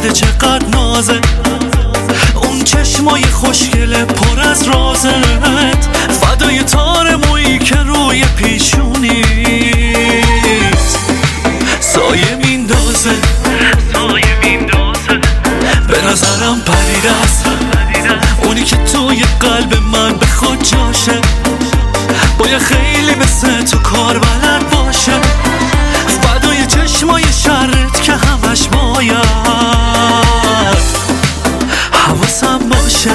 کرده چقدر نازه، اون چشمای خوشگله پر از رازت، فدای تار مویی که روی پیشونیت سایه میندازه. به نظرم پرید است اونی که توی قلب من به خود جاشه، باید خیلی مثل تو کار بلد باشه، فدای چشمای شرت که همش باید حواسم باشه.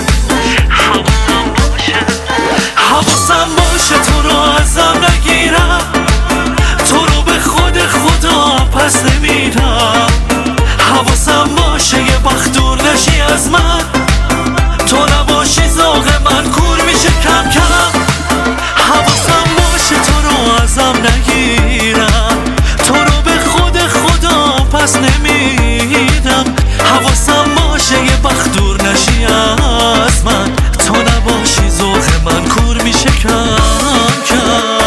حواسم باشه تو رو ازم نگیرم، تو رو به خود خدا پس نمیدم. حواسم باشه یه وقت دور نشی از من، تو نباشی ذوق من کور میشه کم کم. حواسم باشه تو رو ازم نگیرم، تو رو به خود خدا پس نمیدم. حواسم باشه یه وقت دور نشی از من، تو نباشی ذوق من کور میشه کم کم.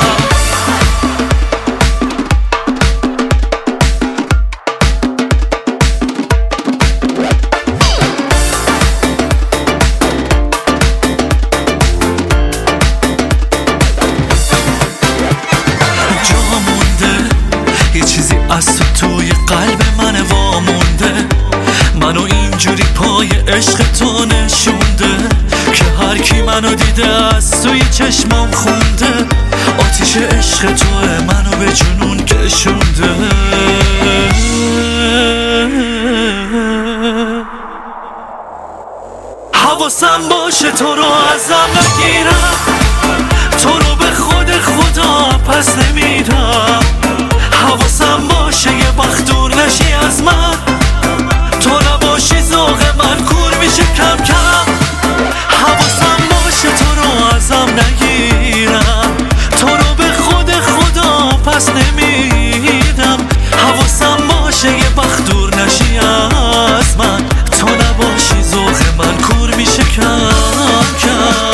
یه چیزی از تو توی قلب من وامونده، منو اینجوری پای عشق تو نشونده که هر کی منو دیده از توی چشمام خونده. آتیش عشق توه منو به جنون کشونده. حواسم باشه تو رو ازم نگیرم، تو رو به خود خدا پس نمیدم. حواسم باشه یه وقت دور نشی از من، تو نباشی ذوق من کور میشه کم کم. حواسم باشه تو رو ازم نگیرم، تو رو به خود خدا پس نمیدم. حواسم باشه یه وقت دور نشی از من، تو نباشی ذوق من کور میشه کم کم.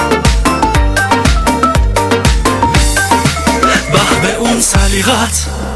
سلیقت